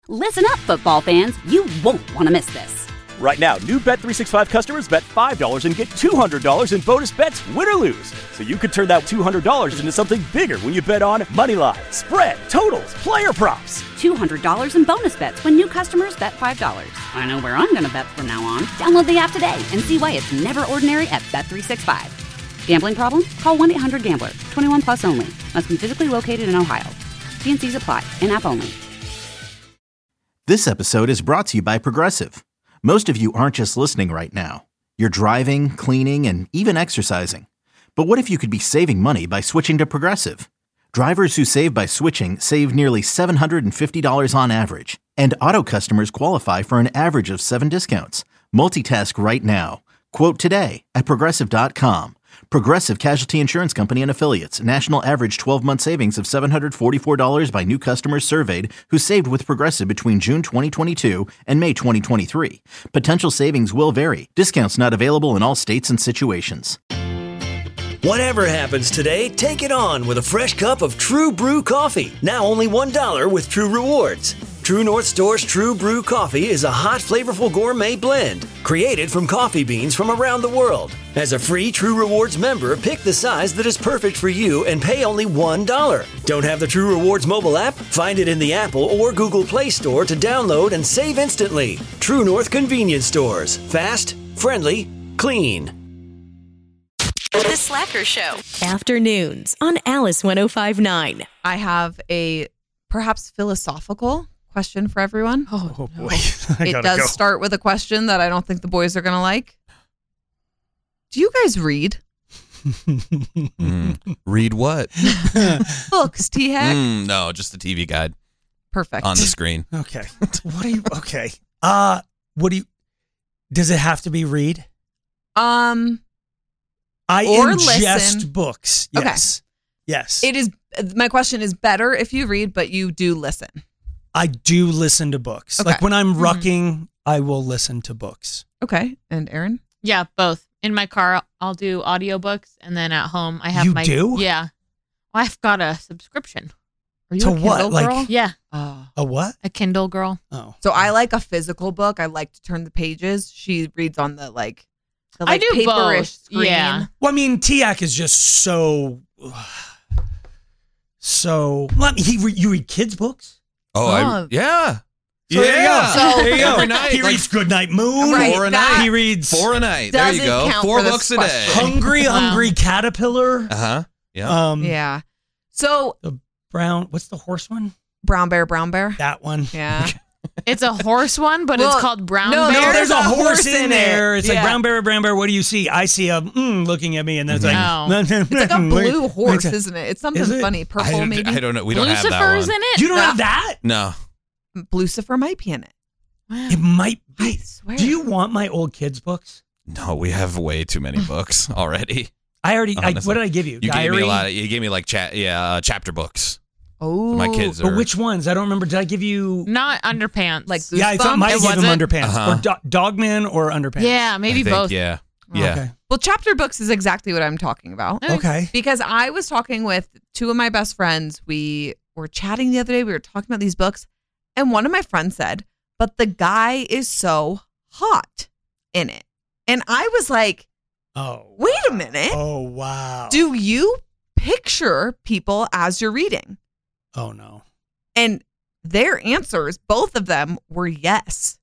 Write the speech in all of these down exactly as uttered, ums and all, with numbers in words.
Listen up, football fans. You won't want to miss this. Right now, new Bet three sixty-five customers bet five dollars and get two hundred dollars in bonus bets, win or lose. So you could turn that two hundred dollars into something bigger when you bet on moneyline, spread, totals, player props. two hundred dollars in bonus bets when new customers bet five dollars. I know where I'm going to bet from now on. Download the app today and see why it's never ordinary at Bet three sixty-five. Gambling problem? Call one eight hundred gambler. twenty-one plus only. Must be physically located in Ohio. T and C's apply. In-app only. This episode is brought to you by Progressive. Most of you aren't just listening right now. You're driving, cleaning, and even exercising. But what if you could be saving money by switching to Progressive? Drivers who save by switching save nearly seven hundred fifty dollars on average. And auto customers qualify for an average of seven discounts. Multitask right now. Quote today at Progressive dot com. Progressive Casualty Insurance Company and Affiliates. National average twelve-month savings of seven hundred forty-four dollars by new customers surveyed who saved with Progressive between June twenty twenty-two and May twenty twenty-three. Potential savings will vary. Discounts not available in all states and situations. Whatever happens today, take it on with a fresh cup of True Brew coffee. Now only one dollar with True Rewards. True North Store's True Brew coffee is a hot, flavorful gourmet blend created from coffee beans from around the world. As a free True Rewards member, pick the size that is perfect for you and pay only one dollar. Don't have the True Rewards mobile app? Find it in the Apple or Google Play Store to download and save instantly. True North Convenience Stores. Fast, friendly, clean. The Slacker Show. Afternoons on Alice one oh five point nine. I have a perhaps philosophical question for everyone. Oh, oh boy. No. It does go. start with a question that I don't think the boys are going to like. Do you guys read? mm, read what? Books, T-Hack? Mm, no, just the T V guide. Perfect. On the screen. Okay. What are you, okay. Uh, what do you, does it have to be read? Um, I or ingest listen. books. Okay. Yes. Yes. It is, my question is better if you read, but you do listen. I do listen to books. Okay. Like when I'm Mm-hmm. rucking, I will listen to books. Okay. And Aaron? Yeah, both. In my car, I'll do audiobooks, and then at home, I have You my... do? Yeah. Well, I've got a subscription. Are you To a Kindle what? Like- girl? Yeah, Oh. A what? a Kindle girl. Oh. So I like a physical book. I like to turn the pages. She reads on the like, the, like I do paperish both. screen. Yeah. Well, I mean, T A C is just so, so, well, he, re- you read kids' books? Oh, Oh. I, yeah. So there you go. Yeah. So- there you go. Every night, he like- reads Goodnight Moon. Right, Four a that- night. He reads Four a night. There you Doesn't go. count Four for this books a day. question. Hungry, Wow. Hungry Caterpillar. Uh huh. Yeah. Um, Yeah. So The brown, what's the horse one? brown bear, brown bear. That one. Yeah. It's a horse one, but Well, it's called Brown no, Bear. No, there's a a horse, horse in in there. it. It's Yeah. like brown bear, brown bear. What do you see? I see a mm, looking at me, and then it's like, No. It's like a blue horse, isn't it? It's something Is it? funny. I, Purple, don't- maybe. I don't know. We don't have that Lucifer's one. in it. You don't No. have that? No. Lucifer might be in it. It might I be. swear. Do you want my old kids' books? No, we have way too many books already. I already. I, Honestly. what did I give you? You Diary. gave me a lot. Of, you gave me like chat. Yeah, uh, chapter books. Oh, My kids are. But which ones? I don't remember. Did I give you? Not Underpants. Like Yeah, I thought Goosebumps? might It give them wasn't? underpants Uh-huh. or do- Dogman or underpants. Yeah, maybe I think, both. Yeah. Oh, Yeah. Okay. Well, chapter books is exactly what I'm talking about. Okay. Because I was talking with two of my best friends. We were chatting the other day. We were talking about these books. And one of my friends said, but the guy is so hot in it. And I was like, Oh. wait a minute. Oh wow. Do you picture people as you're reading? Oh no. And their answers, both of them, were yes.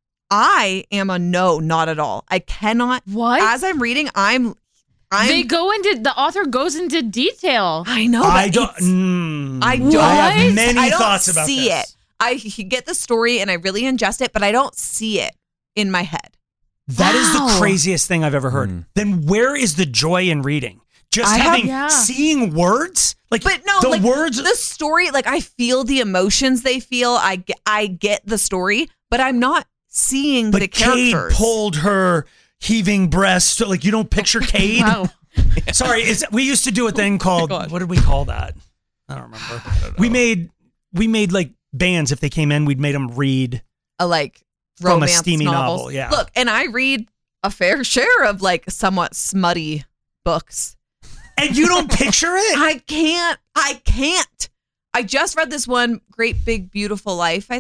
I am a no, not at all. I cannot. What? As I'm reading, I'm. I'm they go into the author goes into detail. I know. I but don't. it's- Mm, I don't. I have many I don't thoughts about see this. it. I get the story and I really ingest it, but I don't see it in my head. That is Wow. the craziest thing I've ever heard. Mm. Then where is the joy in reading? Just I have- having yeah. seeing words, like But no, the like words. the story, like I feel the emotions they feel. I get, I get the story, but I'm not seeing but the Cade characters. pulled her heaving breast. Like you don't picture Cade. Wow. Sorry, is we used to do a thing called what did we call that? I don't remember. I don't know. We made we made like bands. If they came in, we'd made them read. a like From a romance steamy novels. novel, yeah. Look, and I read a fair share of like somewhat smutty books. And you don't picture it? I can't. I can't. I just read this one, Great Big Beautiful Life, I think.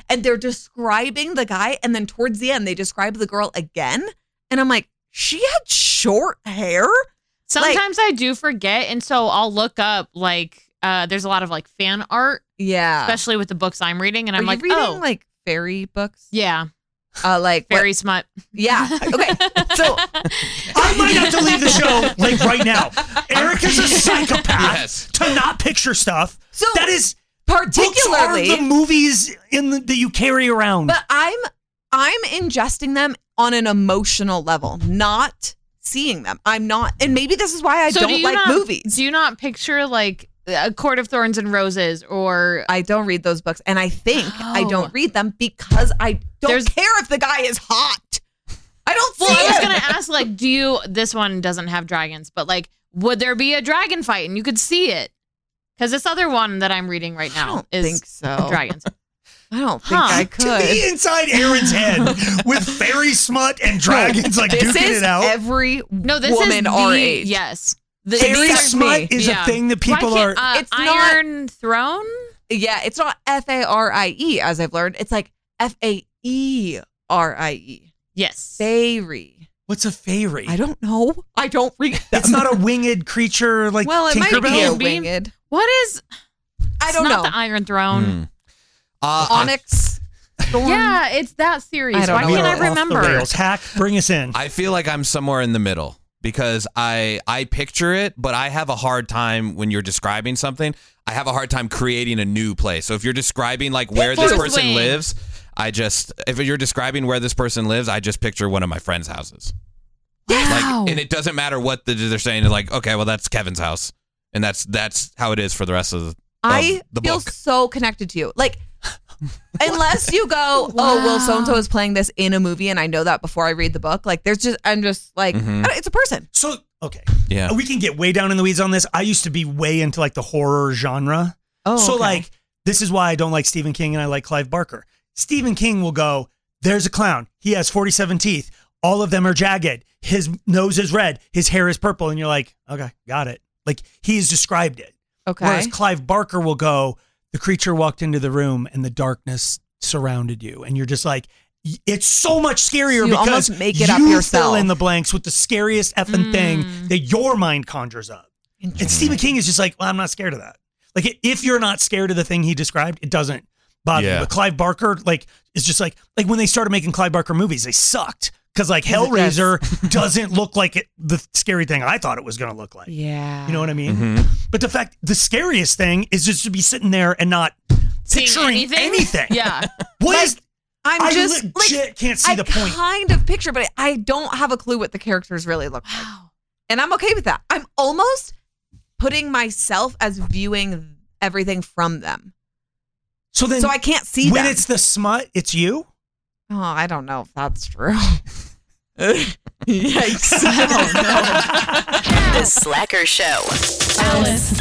and they're describing the guy, and then towards the end they describe the girl again, and I'm like, she had short hair. Sometimes like, I do forget, and so I'll look up like uh, there's a lot of like fan art, yeah, especially with the books I'm reading, and Are I'm you like, reading, oh, like fairy books, yeah, uh, like fairy what? smut, yeah, okay, so I might have to leave the show like right now. Erica's a psychopath Yes. to not picture stuff. So that is particularly books are the movies in the, that you carry around. But I'm I'm ingesting them on an emotional level, not seeing them. I'm not, and maybe this is why I so don't do you like not, movies. Do you not picture like A Court of Thorns and Roses, or I don't read those books, and I think Oh. I don't read them because I don't There's- care if the guy is hot. I don't well, see I was it. gonna ask, like, do you? This one doesn't have dragons, but like, would there be a dragon fight and you could see it? Because this other one that I'm reading right I now don't is think so. dragons. I don't think Huh. I to could. be inside Aaron's head with fairy smut and dragons like this duking is it out. every No, this woman is our the, age. Yes, the, Fairy these are smut me. is Yeah. a thing that Why people are. can't, Uh, It's not- Iron Throne. Yeah, it's not F A R I E as I've learned. It's like F A E R I E. Yes. Fairy. What's a fairy? I don't know. I don't read them. It's not a winged creature like well, it might be a Tinkerbell. Beam? winged. What is? I It's don't not know. the Iron Throne. Hmm. Uh, I- Onyx. Storm. Yeah, it's that series. I don't Why know. can't We're I off the remember? rails. Hack, bring us in. I feel like I'm somewhere in the middle because I I picture it, but I have a hard time when you're describing something. I have a hard time creating a new place. So if you're describing like where this Forest person Wing. lives, I just if you're describing where this person lives, I just picture one of my friends' houses. Wow. Like, and it doesn't matter what the, they're saying. They're like, okay, well that's Kevin's house, and that's that's how it is for the rest of the, I of the feel book. so connected to you. Like, unless you go, oh, well, so and so is playing this in a movie, and I know that before I read the book. Like, there's just, I'm just like, Mhm. I don't- it's a person. So, okay. Yeah. We can get way down in the weeds on this. I used to be way into like the horror genre. Oh, so okay. like, this is why I don't like Stephen King and I like Clive Barker. Stephen King will go, there's a clown. He has forty-seven teeth. All of them are jagged. His nose is red. His hair is purple. And you're like, okay, got it. Like he's described it. Okay. Whereas Clive Barker will go, the creature walked into the room and the darkness surrounded you. And you're just like, y- it's so much scarier So you because almost make it you up yourself. fill in the blanks with the scariest effing thing Mm. that your mind conjures up. And Stephen King is just like, well, I'm not scared of that. Like i- if you're not scared of the thing he described, it doesn't bother you. Yeah. But Clive Barker, like, is just like, like when they started making Clive Barker movies, they sucked. Because like Hellraiser doesn't look like it, the scary thing I thought it was going to look like. Yeah. You know what I mean? Mhm. But the fact, the scariest thing is just to be sitting there and not Seeing picturing anything? anything. Yeah. What Like, is? I'm I just, legit like, can't see I the point. kind of picture, but I don't have a clue what the characters really look like. Wow. And I'm okay with that. I'm almost putting myself as viewing everything from them. So then, So I can't see when them. it's the smut, it's you. Oh, I don't know if that's true. Yikes. I don't know. The Slacker Show. Alice.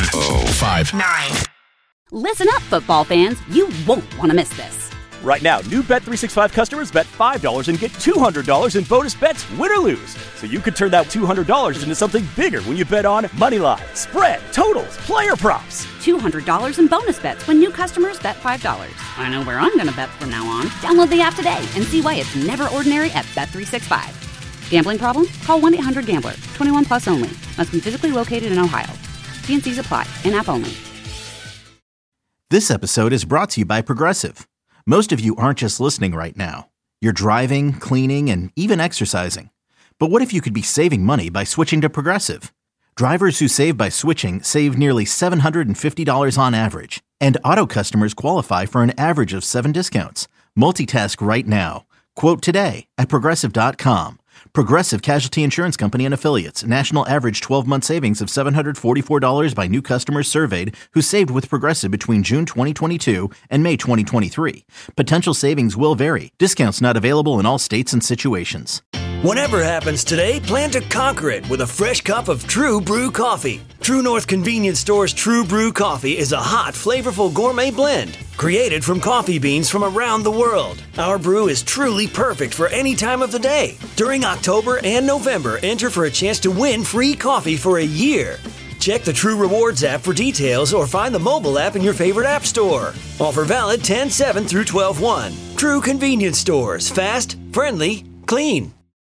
Listen up, football fans. You won't want to miss this. Right now, new Bet three sixty-five customers bet five dollars and get two hundred dollars in bonus bets, win or lose. So you could turn that two hundred dollars into something bigger when you bet on money line, spread, totals, player props. two hundred dollars in bonus bets when new customers bet five dollars. I know where I'm going to bet from now on. Download the app today and see why it's never ordinary at Bet three sixty-five. Gambling problem? Call one eight hundred gambler. twenty-one plus only. Must be physically located in Ohio. T and C's apply. In-app only. This episode is brought to you by Progressive. Most of you aren't just listening right now. You're driving, cleaning, and even exercising. But what if you could be saving money by switching to Progressive? Drivers who save by switching save nearly seven hundred fifty dollars on average. And auto customers qualify for an average of seven discounts. Multitask right now. Quote today at Progressive dot com. Progressive Casualty Insurance Company and Affiliates. National average twelve-month savings of seven hundred forty-four dollars by new customers surveyed who saved with Progressive between June twenty twenty-two and May twenty twenty-three. Potential savings will vary. Discounts not available in all states and situations. Whatever happens today, plan to conquer it with a fresh cup of True Brew coffee. True North Convenience Store's True Brew coffee is a hot, flavorful gourmet blend created from coffee beans from around the world. Our brew is truly perfect for any time of the day. During October and November, enter for a chance to win free coffee for a year. Check the True Rewards app for details or find the mobile app in your favorite app store. Offer valid ten seven through twelve one. True convenience stores. Fast, friendly, clean.